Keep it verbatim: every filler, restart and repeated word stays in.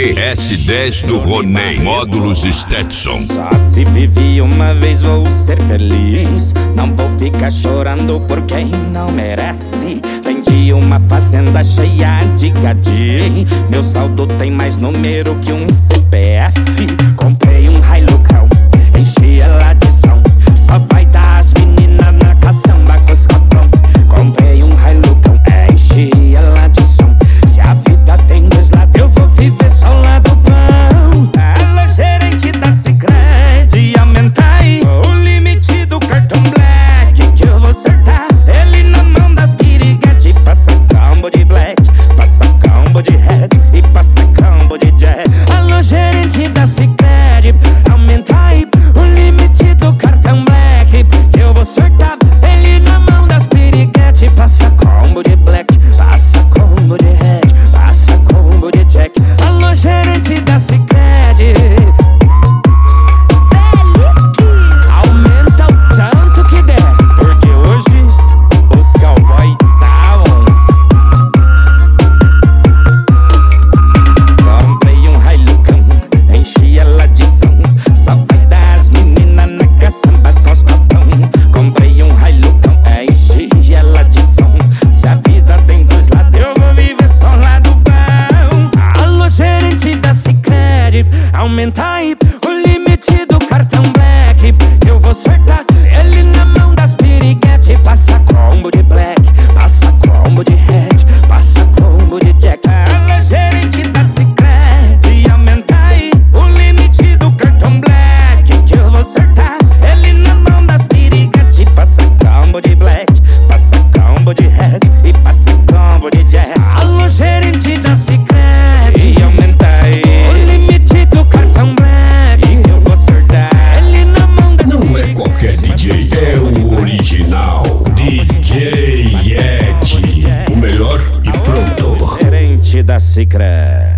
G S dez do Roney, módulos Stetson. Só se vive uma vez, vou ser feliz. Não vou ficar chorando por quem não merece. Vendi uma fazenda cheia de gadinho. Meu saldo tem mais número que um C P F. Comprei um Hilucão, enchi ela de som. Só vai dar as meninas na caçamba com os copão. Comprei um Hilucão, enchi ela de som. Se a vida tem dois lados, eu vou viver só o lado bom. Alô, gerente da Sicredi, aumenta aí o limite do cartão Black, que eu vou acertar ele na mão das piriguete. Passa combo de Black, passa combo de Red e passa combo de Jack. Alô, gerente da Sicredi, aumenta aí o limite do cartão Black, que eu vou acertar ele na mão das piriguete. Passa combo de Black, passa combo de Red, passa combo de Jack. Alô, gerente da Sicredi, aumenta o tanto que der, porque hoje os cowboy tá on. Comprei um Hilucão, enchi ela de som. Só vai dar as meninas na caçamba com os copão. Comprei um Hilucão, enchi ela de som. Se a vida tem dois lados, eu vou viver só o lado bom. Alô, gerente da Sicredi, aumenta aí o limite do cartão Black, eu vou acertar ele na mão das piriguete. Passa combo de Black, passa combo de Red, passa combo de Jack. Alô, gerente da Sicredi, aumenta aí o limite do cartão Black, que eu vou acertar ele na mão das piriguete. Passa combo de Black, passa combo de Red e passa combo de Jack. Alô, gerente da Sicredi, aumenta aí o limite do cartão Black, que eu vou acertar ele na mão das Não é qualquer D J, é o original D J Yeti. O melhor e pronto. gerente da Sicredi.